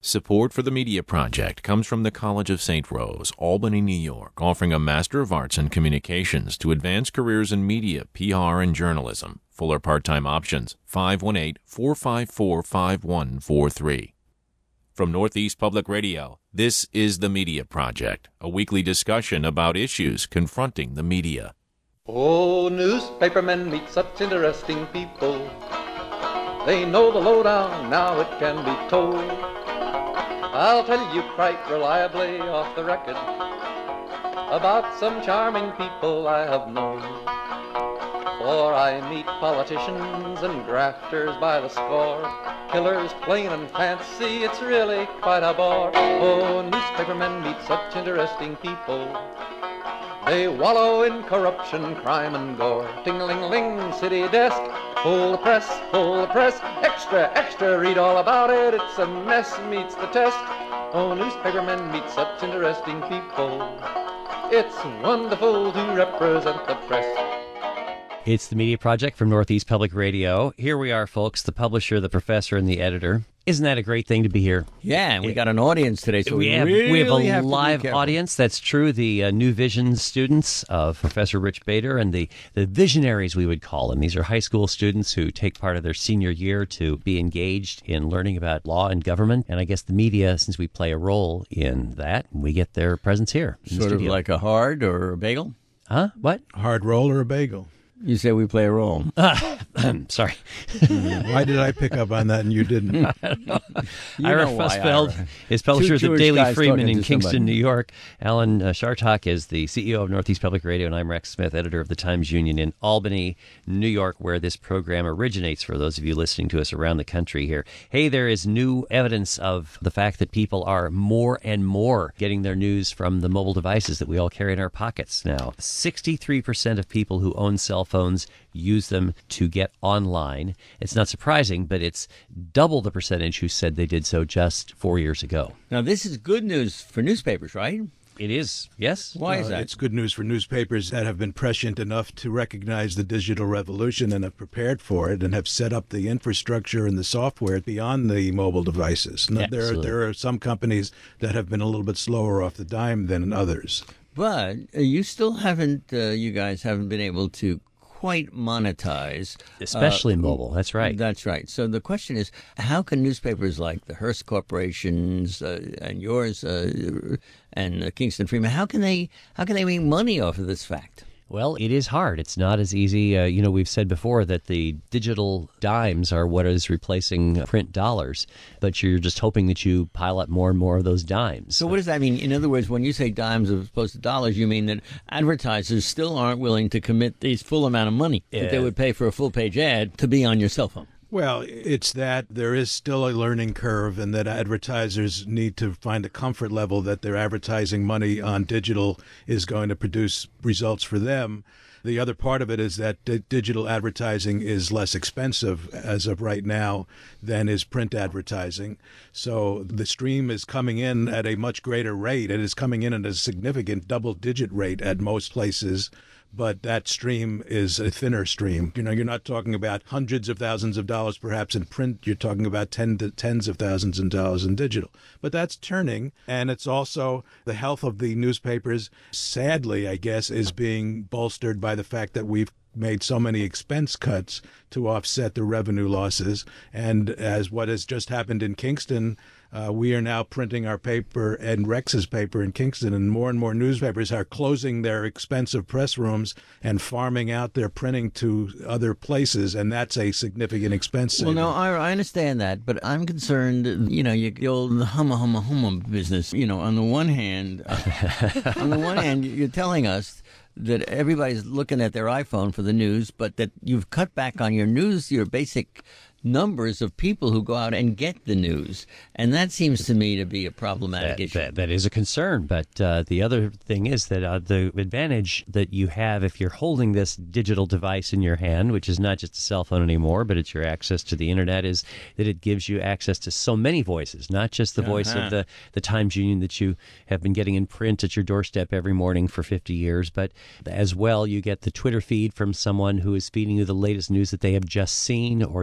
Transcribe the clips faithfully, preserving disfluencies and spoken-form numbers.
Support for the Media Project comes from the College of Saint Rose, Albany, New York, offering a Master of Arts in Communications to advance careers in media, P R, and journalism. Fuller part-time options, five one eight, four five four, five one four three. From Northeast Public Radio, this is The Media Project, a weekly discussion about issues confronting the media. Oh, newspapermen meet such interesting people. They know the lowdown, now it can be told. I'll tell you quite reliably off the record about some charming people I have known. For I meet politicians and grafters by the score, killers plain and fancy, it's really quite a bore. Oh, newspapermen meet such interesting people. They wallow in corruption, crime and gore. Ting-a-ling-ling, city desk, pull the press, pull the press. Extra, extra, read all about it, it's a mess, meets the test. Oh, newspapermen meet such interesting people. It's wonderful to represent the press. It's the Media Project from Northeast Public Radio. Here we are, folks, the publisher, the professor, and the editor. Isn't that a great thing to be here? Yeah, and we got an audience today, so we, we have, really we have a have live audience. That's true. The uh, New Vision students of Professor Rich Bader and the, the visionaries, we would call them. These are high school students who take part of their senior year to be engaged in learning about law and government. And I guess the media, since we play a role in that, we get their presence here in Sort the of studio. like a hard or a bagel? Huh? What? Hard roll or a bagel? You say we play a role. Sorry. Why did I pick up on that and you didn't? You Ira know why, Fussfeld Ira. is publisher Two of the Jewish Daily guys Freeman talking in to Kingston, somebody. New York. Alan uh, Shartok is the C E O of Northeast Public Radio, and I'm Rex Smith, editor of the Times-Union in Albany, New York, where this program originates for those of you listening to us around the country here. Hey, there is new evidence of the fact that people are more and more getting their news from the mobile devices that we all carry in our pockets now. sixty-three percent of people who own cell phones use them to get online. It's not surprising, but it's double the percentage who said they did so just four years ago. Now, this is good news for newspapers, right? It is, yes? Why is Uh, that? It's good news for newspapers that have been prescient enough to recognize the digital revolution and have prepared for it and have set up the infrastructure and the software beyond the mobile devices. Now, there, Absolutely. there are some companies that have been a little bit slower off the dime than others. But uh, you still haven't, uh, you guys haven't been able to quite monetize. Especially uh, mobile, that's right. That's right. So the question is, how can newspapers like the Hearst Corporations uh, and yours uh, and uh, Kingston Freeman, how can they how can they make money off of this fact? Well, it is hard. It's not as easy. Uh, you know, we've said before that the digital dimes are what is replacing print dollars, but you're just hoping that you pile up more and more of those dimes. So what does that mean? In other words, when you say dimes as opposed to dollars, you mean that advertisers still aren't willing to commit these full amount of money that they Yeah. would pay for a full-page ad to be on your cell phone? Well, it's that there is still a learning curve and that advertisers need to find a comfort level that their advertising money on digital is going to produce results for them. The other part of it is that di- digital advertising is less expensive as of right now than is print advertising. So the stream is coming in at a much greater rate. It is coming in at a significant double-digit rate at most places. But that stream is a thinner stream. You know, you're not talking about hundreds of thousands of dollars perhaps in print. You're talking about ten to tens of thousands of dollars in digital. But that's turning, and it's also the health of the newspapers, sadly, I guess, is being bolstered by the fact that we've made so many expense cuts to offset the revenue losses. And as what has just happened in Kingston, uh, we are now printing our paper and Rex's paper in Kingston, and more and more newspapers are closing their expensive press rooms and farming out their printing to other places, and that's a significant expense Well, saving. no, I, I understand that, but I'm concerned, you know, you, the old humma humma humma business. You know, on the one hand, uh, on the one hand, you're telling us that everybody's looking at their iPhone for the news, but that you've cut back on your news, your basic numbers of people who go out and get the news. And that seems to me to be a problematic That, issue. that, that is a concern, but uh, the other thing is that uh, the advantage that you have if you're holding this digital device in your hand, which is not just a cell phone anymore, but it's your access to the internet, is that it gives you access to so many voices, not just the voice Uh-huh. of the, the Times-Union that you have been getting in print at your doorstep every morning for fifty years, but as well you get the Twitter feed from someone who is feeding you the latest news that they have just seen, or you're getting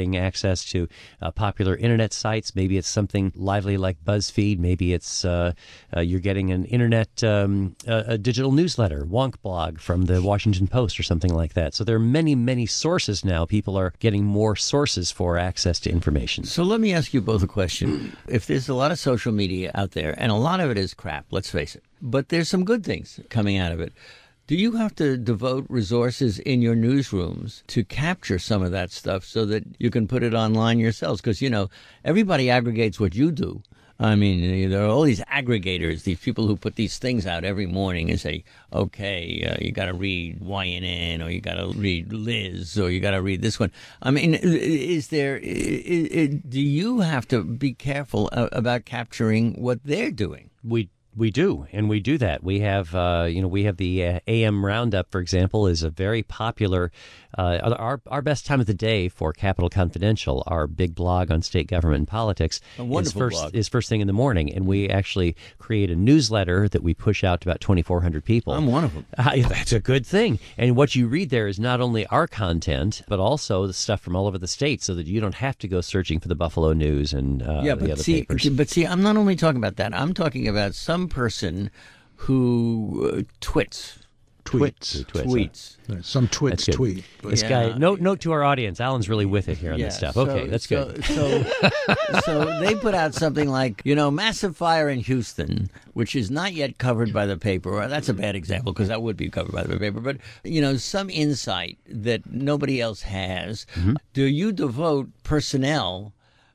getting access to uh, popular internet sites. Maybe it's something lively like BuzzFeed. Maybe it's uh, uh, you're getting an internet um, uh, a digital newsletter, Wonk blog from the Washington Post or something like that. So there are many, many sources now. People are getting more sources for access to information. So let me ask you both a question. If there's a lot of social media out there, and a lot of it is crap, let's face it, but there's some good things coming out of it, do you have to devote resources in your newsrooms to capture some of that stuff so that you can put it online yourselves? Because, you know, everybody aggregates what you do. I mean, there are all these aggregators, these people who put these things out every morning and say, okay, uh, you got to read Y N N, or you got to read Liz, or you got to read this one. I mean, is there, is, is, do you have to be careful about capturing what they're doing? We We do, and we do that. We have, uh, you know, we have the uh, A M Roundup, for example, is a very popular, uh, our our best time of the day for Capital Confidential, our big blog on state government and politics. A wonderful is first, blog. is first thing in the morning, and we actually create a newsletter that we push out to about twenty-four hundred people. I'm one of them. Uh, that's a good thing. And what you read there is not only our content, but also the stuff from all over the state, so that you don't have to go searching for the Buffalo News and uh, yeah, the but other see, papers. But see, I'm not only talking about that. I'm talking about some person who uh, twits. Tweets. Tweets. Tweets. Some twits That's good. tweet. But This Yeah. guy, note, note to our audience, Alan's really with it here on Yeah, this stuff. so- Okay, that's so, good. So, so they put out something like, you know, massive fire in Houston, which is not yet covered by the paper. Well, that's a bad example because that would be covered by the paper. But, you know, some insight that nobody else has. Mm-hmm. Do you devote personnel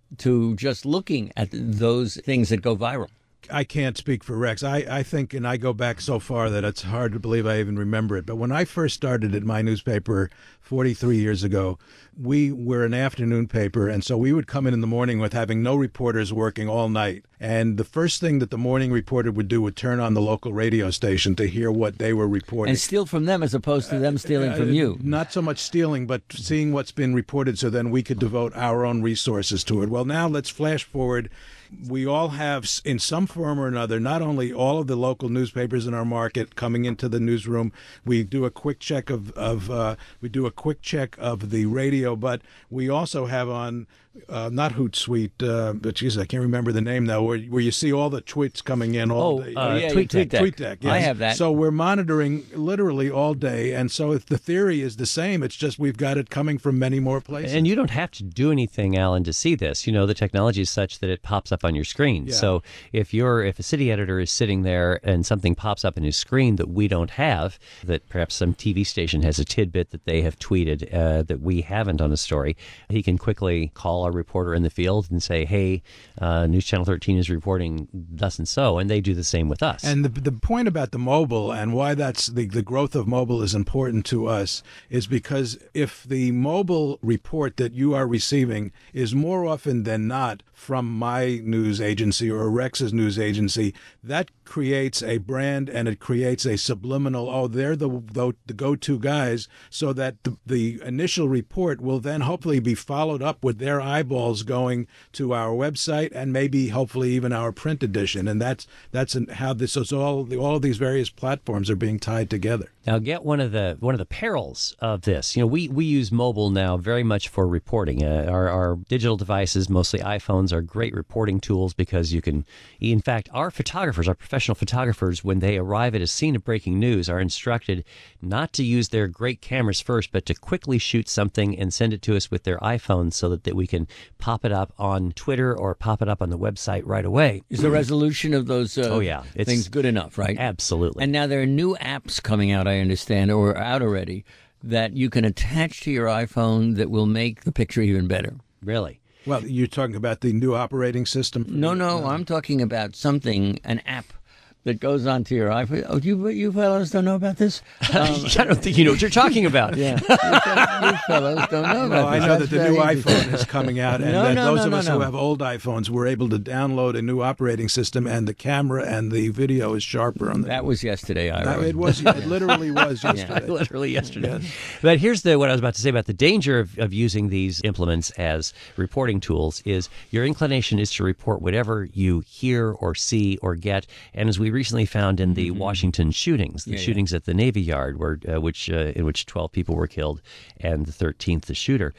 to just looking at those things that go viral? I can't speak for Rex. I, I think, and I go back so far that it's hard to believe I even remember it. But when I first started at my newspaper forty-three years ago, we were an afternoon paper. And so we would come in in the morning with having no reporters working all night. And the first thing that the morning reporter would do would turn on the local radio station to hear what they were reporting. And steal from them as opposed to them stealing from you. Not so much stealing, but seeing what's been reported so then we could devote our own resources to it. Well, now let's flash forward. We all have, in some form or another, not only all of the local newspapers in our market coming into the newsroom. We do a quick check of, of uh, we do a quick check of the radio, but we also have on uh, not Hootsuite, uh, but geez, I can't remember the name now. Where, where you see all the tweets coming in all Oh, day. uh, yeah, TweetDeck. TweetDeck. TweetDeck, I yes. have that. So we're monitoring literally all day, and so if the theory is the same, it's just we've got it coming from many more places. And you don't have to do anything, Alan, to see this. You know, the technology is such that it pops up on your screen. Yeah. So if you're if a city editor is sitting there and something pops up in his screen that we don't have, that perhaps some T V station has a tidbit that they have tweeted uh, that we haven't on a story, he can quickly call our reporter in the field and say, hey, uh, News Channel thirteen is reporting thus and so, and they do the same with us. And the the point about the mobile and why that's the, the growth of mobile is important to us is because if the mobile report that you are receiving is more often than not from my news agency or Rex's news agency, that creates a brand and it creates a subliminal, oh, they're the, the, the go-to guys, so that the, the initial report will then hopefully be followed up with their eyeballs going to our website and maybe hopefully even our print edition. And that's that's how this is all, all of these various platforms are being tied together. Now, get one of the one of the perils of this. You know, we, we use mobile now very much for reporting. Uh, our, our digital devices, mostly iPhones, are great reporting tools because you can. In fact, our photographers, our professional photographers, when they arrive at a scene of breaking news, are instructed not to use their great cameras first, but to quickly shoot something and send it to us with their iPhone so that, that we can pop it up on Twitter or pop it up on the website right away. Is the resolution of those uh, Oh, yeah. It's- things good enough, right? Absolutely. And now there are new apps coming out, I understand, or out already, that you can attach to your iPhone that will make the picture even better. Really. Well, you're talking about the new operating system? No, no, I'm talking about something, an app that goes onto your iPhone. Oh, you you fellows don't know about this? Um, I don't think you know what you're talking about. yeah, you, fel- you fellows don't know about Well, I this. know That's that the new very interesting. iPhone is coming out, and No, that no, those no, of no, us no. who have old iPhones were able to download a new operating system, and the camera and the video is sharper on the. That was yesterday, I That- wrote. it was. It literally was yesterday. Literally yesterday. But here's the what I was about to say about the danger of, of using these implements as reporting tools is your inclination is to report whatever you hear or see or get. And as we recently found in the Washington shootings, the Yeah, yeah. shootings at the Navy Yard, where uh, which uh, in which twelve people were killed, and the thirteenth the shooter.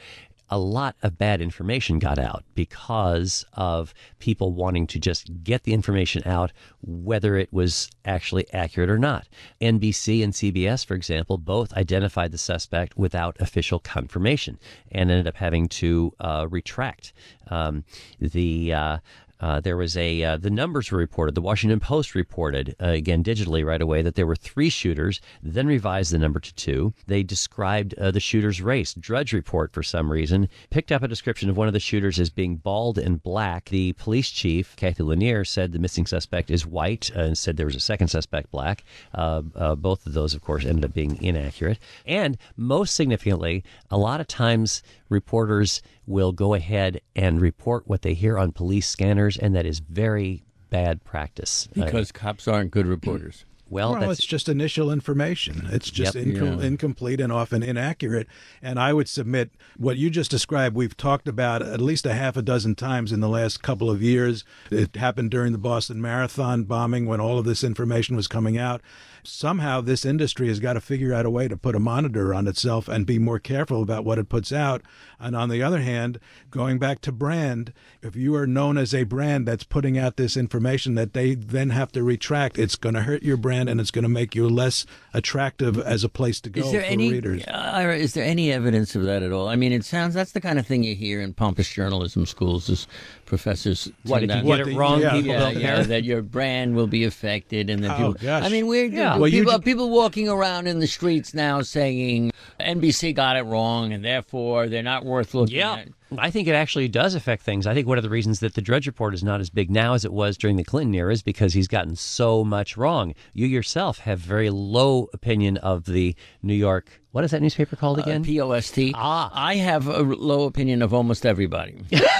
a lot of bad information got out because of people wanting to just get the information out, whether it was actually accurate or not. N B C and C B S, for example, both identified the suspect without official confirmation and ended up having to uh, retract um, the. Uh, Uh, there was a, uh, the numbers were reported. The Washington Post reported, uh, again, digitally right away, that there were three shooters, then revised the number to two. They described uh, the shooter's race. Drudge Report, for some reason, picked up a description of one of the shooters as being bald and black. The police chief, Kathy Lanier, said the missing suspect is white uh, and said there was a second suspect black. Uh, uh, both of those, of course, ended up being inaccurate. And most significantly, a lot of times reporters will go ahead and report what they hear on police scanners, and that is very bad practice. Because uh, cops aren't good reporters. Well, well that's, it's just initial information. It's just Yep. inco- Yeah. incomplete and often inaccurate. And I would submit what you just described, we've talked about at least a half a dozen times in the last couple of years. It happened during the Boston Marathon bombing when all of this information was coming out. Somehow this industry has got to figure out a way to put a monitor on itself and be more careful about what it puts out. And on the other hand, going back to brand, if you are known as a brand that's putting out this information that they then have to retract, it's going to hurt your brand and it's going to make you less attractive as a place to go Is there for any? readers. Ira, is there any evidence of that at all? I mean, it sounds that's the kind of thing you hear in pompous journalism schools. As professors, what, tend if you to- get What it the- wrong, yeah. people yeah, don't yeah, care? that your brand will be affected, and that Oh, people. gosh. I mean, we're Yeah. Well, you people, ju- are people walking around in the streets now saying N B C got it wrong, and therefore they're not worth looking Yeah, at. I think it actually does affect things. I think one of the reasons that the Drudge Report is not as big now as it was during the Clinton era is because he's gotten so much wrong. You yourself have very low opinion of the New York, what is that newspaper called again? Uh, P O S T. Ah. I have a low opinion of almost everybody.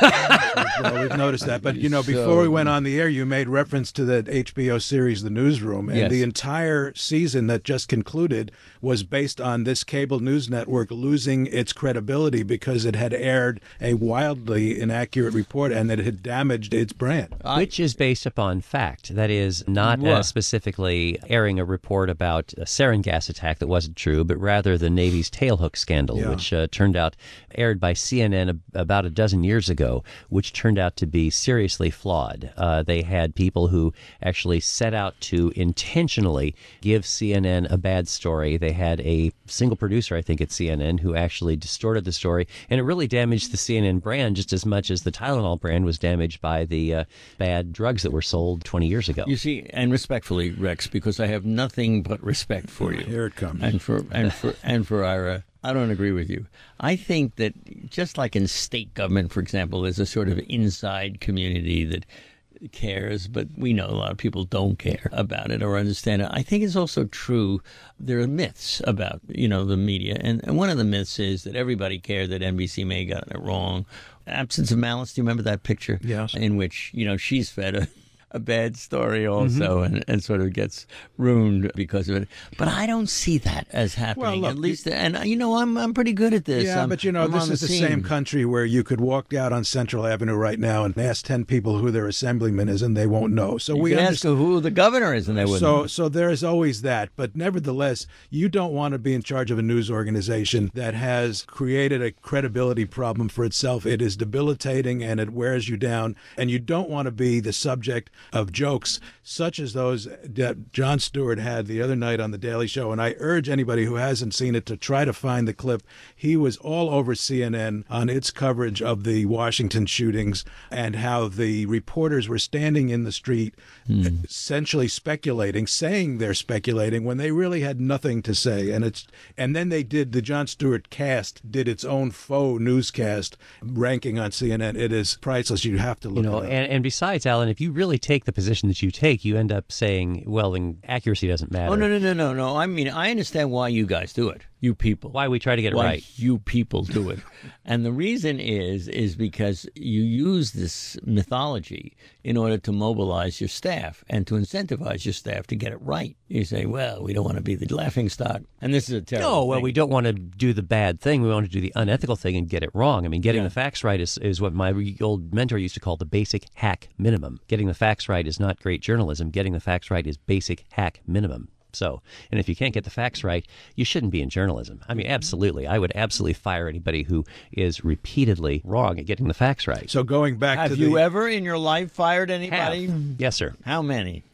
Well, we've noticed that. But, you know, before we went on the air, you made reference to the H B O series, The Newsroom. And Yes. the entire season that just concluded was based on this cable news network losing its credibility because it had aired a wildly inaccurate report and that it had damaged its brand. Which is based upon fact. That is not What? uh, specifically airing a report about a sarin gas attack that wasn't true, but rather the Navy's tailhook scandal, Yeah. which uh, turned out aired by C N N a- about a dozen years ago, which turned out to be seriously flawed. Uh, they had people who actually set out to intentionally give C N N a bad story. They had a single producer, I think, at C N N who actually distorted the story, and it really damaged the C N N brand just as much as the Tylenol brand was damaged by the uh, bad drugs that were sold twenty years ago. You see, and respectfully, Rex, because I have nothing but respect for you. Here it comes. And for and for and for Ira, I don't agree with you. I think that just like in state government, for example, there's a sort of inside community that cares, but we know a lot of people don't care about it or understand it. I think it's also true there are myths about, you know, the media. And, and one of the myths is that everybody cared that N B C may have gotten it wrong. Absence of Malice, do you remember that picture? Yes. In which, you know, she's fed a a bad story also, and, and sort of gets ruined because of it. But I don't see that as happening. look, at least, and you know, I'm I'm pretty good at this. Yeah, I'm- but you know, I'm this on is the scene. same country where you could walk out on Central Avenue right now and ask ten people who their assemblyman is, and they won't know. So You we can ask understand. who the governor is, and they wouldn't. So, so there is always that, but nevertheless, you don't want to be in charge of a news organization that has created a credibility problem for itself. It is debilitating and it wears you down, and you don't want to be the subject of jokes such as those that Jon Stewart had the other night on The Daily Show. And I urge anybody who hasn't seen it to try to find the clip. He was all over C N N on its coverage of the Washington shootings and how the reporters were standing in the street essentially speculating, saying they're speculating when they really had nothing to say. And it's and then they did the Jon Stewart cast did its own faux newscast ranking on C N N. It is priceless. You have to look You know, it up. and, and besides, Alan, if you really take the position that you take, you end up saying, well, then accuracy doesn't matter. oh no no no no no! I mean, I understand why you guys do it. You people. Why we try to get it why right. you people do it. And the reason is is because you use this mythology in order to mobilize your staff and to incentivize your staff to get it right. You say, well, we don't want to be the laughing stock. And this is a terrible No, well, thing. we don't want to do the bad thing. We want to do the unethical thing and get it wrong. I mean, getting Yeah. the facts right is, is what my old mentor used to call the basic hack minimum. Getting the facts right is not great journalism. Getting the facts right is basic hack minimum. So, and if you can't get the facts right, you shouldn't be in journalism. I mean, absolutely. I would absolutely fire anybody who is repeatedly wrong at getting the facts right. So going back Have to you the, ever in your life fired anybody? Have. Yes, sir. How many?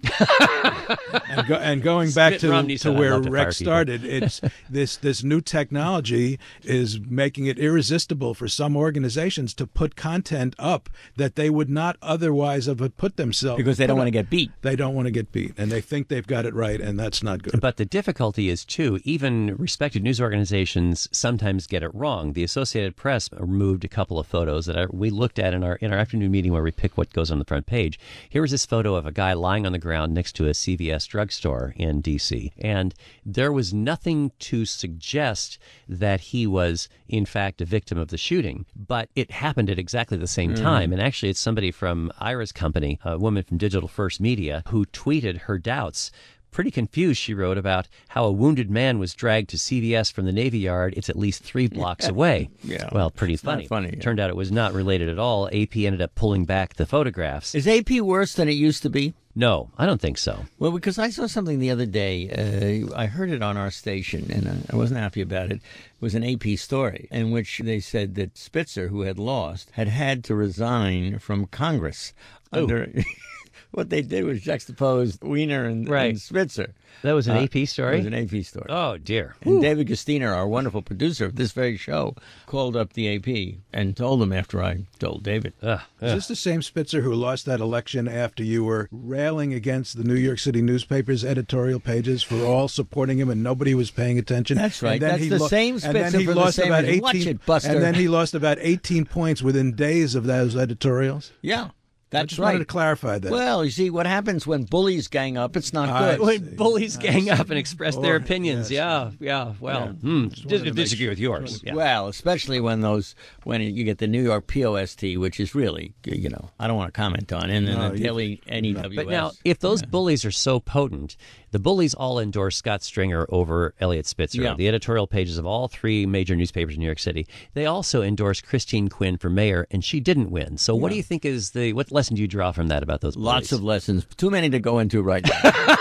and, go, and going back Mitt to, Romney to said, "I where love to fire Rex people." started, it's this this new technology is making it irresistible for some organizations to put content up that they would not otherwise have put themselves Because they don't put want to up. get beat. They don't want to get beat, and they think they've got it right, and that's not good. But the difficulty is, too, even respected news organizations sometimes get it wrong. The Associated Press removed a couple of photos that I, we looked at in our in our afternoon meeting where we pick what goes on the front page. Here was this photo of a guy lying on the ground next to a C V S drugstore in D C, and there was nothing to suggest that he was, in fact, a victim of the shooting, but it happened at exactly the same time. And actually, it's somebody from Ira's company, a woman from Digital First Media, who tweeted her doubts. Pretty confused, she wrote, about how a wounded man was dragged to C V S from the Navy Yard. It's at least three blocks away. Yeah. Well, pretty It's not funny. funny, yeah. Turned out it was not related at all. A P ended up pulling back the photographs. Is A P worse than it used to be? No, I don't think so. Well, because I saw something the other day. Uh, I heard it on our station, and I wasn't happy about it. It was an A P story in which they said that Spitzer, who had lost, had had to resign from Congress under... What they did was juxtapose Wiener and, Right. and Spitzer. That was an Uh, A P story? It was an A P story. Oh, dear. And David Gustiner, our wonderful producer of this very show, called up the A P and told them after I told David. Ugh, Is ugh. this the same Spitzer who lost that election after you were railing against the New York City newspapers' editorial pages for all supporting him and nobody was paying attention? That's right. And then That's he the lo- same and then Spitzer he for the lost same about reason. Watch eighteen it, Buster. And then he lost about eighteen points within days of those editorials. Yeah, I that's just right. wanted to clarify that. Well, you see, what happens when bullies gang up, it's not I good. When bullies gang up and express their Or- opinions. yes. Yeah, yeah. Well, Yeah. hmm, Just dis- wanted to make disagree sure- with yours. Yeah. Well, especially when those when you get the New York P O S T, which is really, you know, I don't want to comment on, and then No, the you- Daily N E W S. But now, if those bullies are so potent, the bullies all endorse Scott Stringer over Elliot Spitzer. Yeah. The editorial pages of all three major newspapers in New York City. They also endorse Christine Quinn for mayor, and she didn't win. So, what do you think is the what lesson do you draw from that about those bullies? Lots of lessons, too many to go into right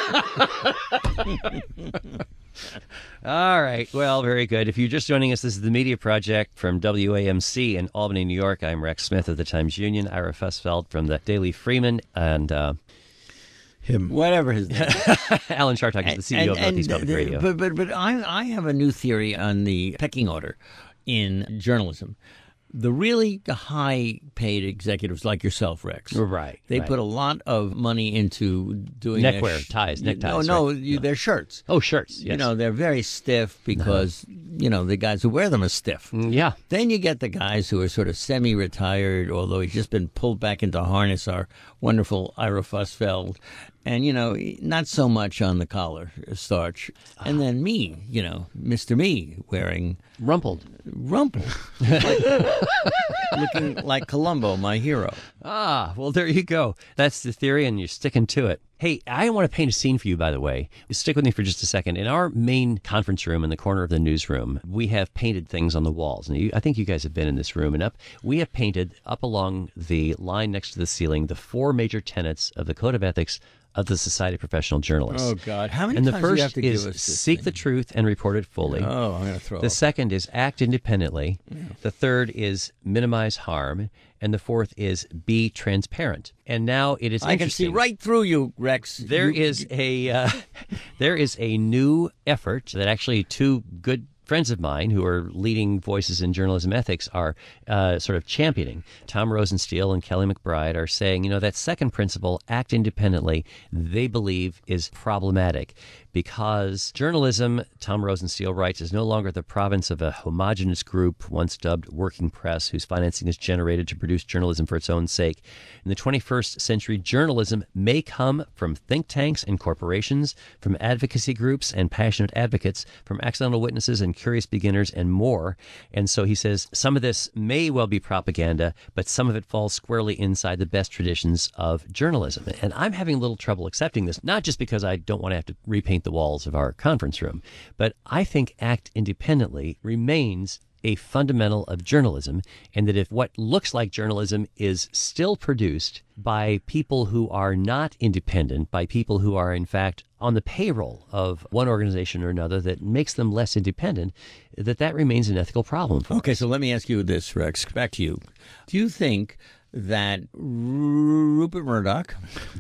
now. All right. Well, very good. If you're just joining us, this is the Media Project from W A M C in Albany, New York. I'm Rex Smith of the Times Union, Ira Fussfeld from the Daily Freeman, and uh, Him. Whatever his name. Alan Chartock is the C E O of Northeast Public the- Radio. But but but I I have a new theory on the pecking order in journalism. The really high-paid executives like yourself, Rex, Right, They right. put a lot of money into doing their Neckwear, sh- ties, No, neckties, no, right. you, their shirts. Oh, shirts. Yes. You know, they're very stiff because you know the guys who wear them are stiff. Mm, yeah. Then you get the guys who are sort of semi-retired, although he's just been pulled back into harness, our wonderful Ira Fussfeld. And, you know, not so much on the collar starch. And then me, you know, Mister Me, wearing Rumpled. rumple. Looking like Columbo, my hero. Ah, well, there you go. That's the theory, and you're sticking to it. Hey, I want to paint a scene for you, by the way. Stick with me for just a second. In our main conference room in the corner of the newsroom, we have painted things on the walls. And you, I think you guys have been in this room. And up, we have painted up along the line next to the ceiling the four major tenets of the Code of Ethics of the Society of Professional Journalists. Oh, God. How many And the times do you first have to give is us this seek thing? the truth and report it fully. Oh, I'm going to throw The up. second is act independently. The third is minimize harm. And the fourth is be transparent. And now it is I can see interesting. right through you, Rex. There You- is a uh, there is a new effort that actually two good friends of mine who are leading voices in journalism ethics are uh, sort of championing. Tom Rosenstiel and Kelly McBride are saying, you know, that second principle, act independently, they believe is problematic because journalism, Tom Rosenstiel writes, is no longer the province of a homogenous group once dubbed working press whose financing is generated to produce journalism for its own sake. In the twenty-first century, journalism may come from think tanks and corporations, from advocacy groups and passionate advocates, from accidental witnesses and curious beginners, and more. And so he says some of this may well be propaganda, but some of it falls squarely inside the best traditions of journalism. And I'm having a little trouble accepting this, not just because I don't want to have to repaint the walls of our conference room, but I think act independently remains a fundamental of journalism, and that if what looks like journalism is still produced by people who are not independent, by people who are in fact on the payroll of one organization or another that makes them less independent, that that remains an ethical problem for Okay, us. so let me ask you this, Rex. Back to you. Do you think that Rupert Murdoch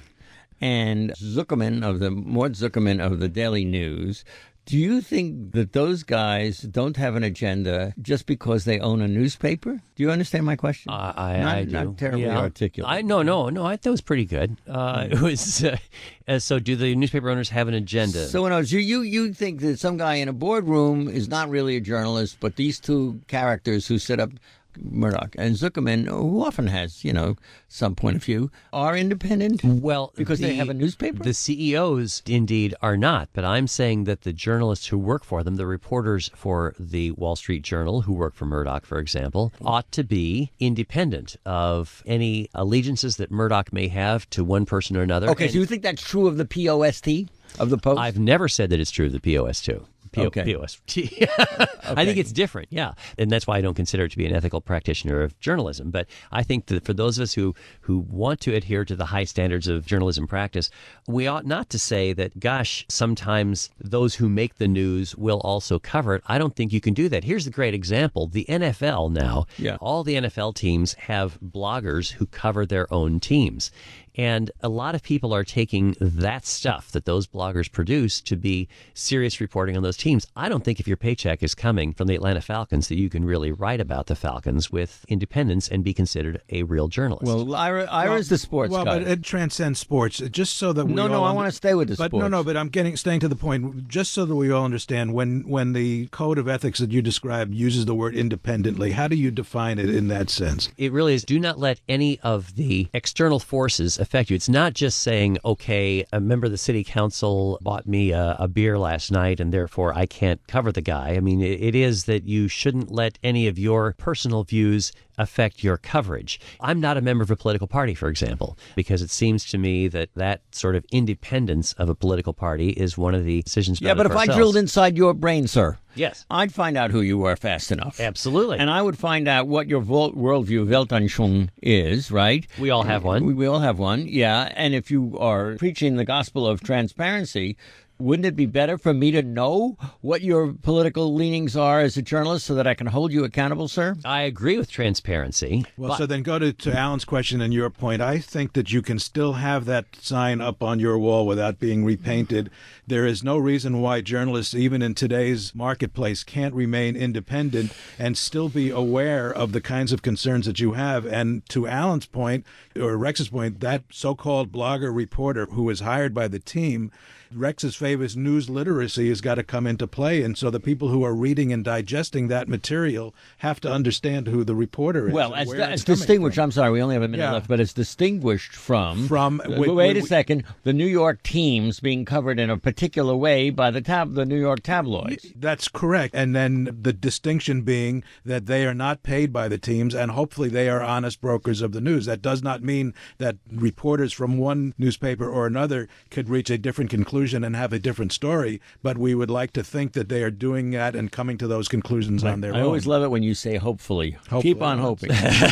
and Zuckerman of the Mort Zuckerman of the Daily News, do you think that those guys don't have an agenda just because they own a newspaper? Do you understand my question? Uh, I, not, I do. Not terribly Yeah. articulate. I no no no. I thought it was pretty good. Uh, It was. Uh, uh, so, do the newspaper owners have an agenda? So, in other words, you, you you think that some guy in a boardroom is not really a journalist, but these two characters who sit up, Murdoch and Zuckerman, who often has, you know, some point of view, are independent? Well, because they the- have a newspaper? The C E Os indeed are not, but I'm saying that the journalists who work for them, the reporters for the Wall Street Journal who work for Murdoch, for example, ought to be independent of any allegiances that Murdoch may have to one person or another. Okay, And so you think that's true of the P O S T, of the Post? I've never said that it's true of the P O S too. P O, Okay. P O S T. I think it's different, yeah. And that's why I don't consider it to be an ethical practitioner of journalism. But I think that for those of us who, who want to adhere to the high standards of journalism practice, we ought not to say that, gosh, sometimes those who make the news will also cover it. I don't think you can do that. Here's the great example. The N F L now, Yeah. all the N F L teams have bloggers who cover their own teams. And a lot of people are taking that stuff that those bloggers produce to be serious reporting on those teams. I don't think if your paycheck is coming from the Atlanta Falcons that you can really write about the Falcons with independence and be considered a real journalist. well, Ira, Ira's the sports Well, guy. but it transcends sports. Just so that we no, no, all I under- want to stay with the But sports. no, no, but I'm getting staying to the point. Just so that we all understand, when when the code of ethics that you described uses the word independently, how do you define it in that sense? It really is. Do not let any of the external forces affect you. It's not just saying, okay, a member of the city council bought me a, a beer last night and therefore I can't cover the guy. I mean, it, it is that you shouldn't let any of your personal views affect your coverage. I'm not a member of a political party, for example, because it seems to me that that sort of independence of a political party is one of the decisions. yeah, but if I drilled inside your brain, sir, yes, I'd find out who you were fast enough. absolutely, And I would find out what your vol- worldview, Weltanschauung, is, right? we all have one. We, we all have one, yeah. And if you are preaching the gospel of transparency, wouldn't it be better for me to know what your political leanings are as a journalist so that I can hold you accountable, sir? I agree with transparency. Well, but- so then go to, to Alan's question and your point. I think that you can still have that sign up on your wall without being repainted. There is no reason why journalists, even in today's marketplace, can't remain independent and still be aware of the kinds of concerns that you have. And to Alan's point, or Rex's point, that so-called blogger reporter who was hired by the team, Rex's famous news literacy has got to come into play. And so the people who are reading and digesting that material have to understand who the reporter is. Well, and as, where as it's coming distinguished, from. I'm sorry, we only have a minute Yeah. left, but it's distinguished from. From- Uh, wait- wait, wait- a second. The New York teams being covered in a particular way by the tab, the New York tabloids. That's correct. And then the distinction being that they are not paid by the teams, and hopefully they are honest brokers of the news. That does not mean that reporters from one newspaper or another could reach a different conclusion and have a different story, but we would like to think that they are doing that and coming to those conclusions on their I own. always love it when you say hopefully. Hopefully. Keep on hoping.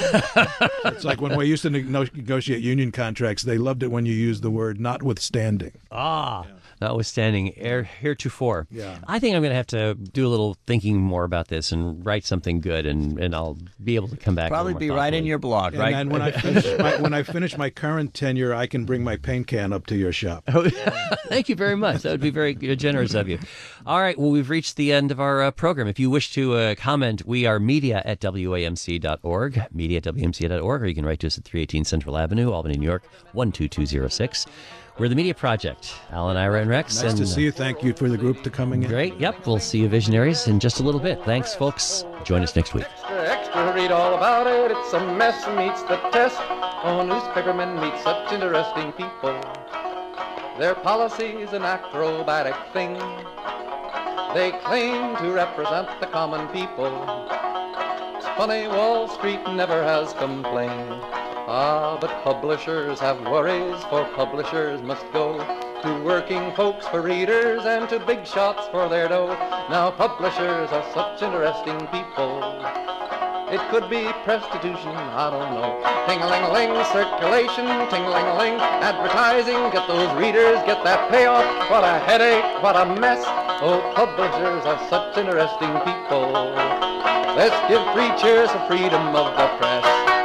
It's like when we used to nego- negotiate union contracts, they loved it when you used the word notwithstanding. Ah, notwithstanding ere, heretofore. Yeah. I think I'm going to have to do a little thinking more about this and write something good, and, and I'll be able to come back. a Probably little be more right in thoughtfully. your blog, And right? then when I finish my, when I finish my current tenure, I can bring my paint can up to your shop. Thank you very much. That would be very generous of you. All right. Well, we've reached the end of our uh, program. If you wish to uh, comment, we are media at W A M C dot org, media at W A M C dot org, or you can write to us at three eighteen Central Avenue, Albany, New York, one two two zero six. We're the Media Project. Alan, Ira, and Rex. Nice and, to see you. Thank you for the group to coming in. Great. Yep. We'll see you visionaries in just a little bit. Thanks, folks. Join us next week. Extra, extra, read all about it. It's a mess, meets the test. Oh, newspapermen meet such interesting people. Their policy's an acrobatic thing. They claim to represent the common people. It's funny, Wall Street never has complained. Ah, but publishers have worries, for publishers must go To working folks for readers and to big shots for their dough. Now publishers are such interesting people. It could be prostitution, I don't know. Ting-a-ling-a-ling, circulation, ting-a-ling-a-ling, advertising, get those readers, get that payoff. What a headache, what a mess. Oh, publishers are such interesting people. Let's give three cheers for freedom of the press.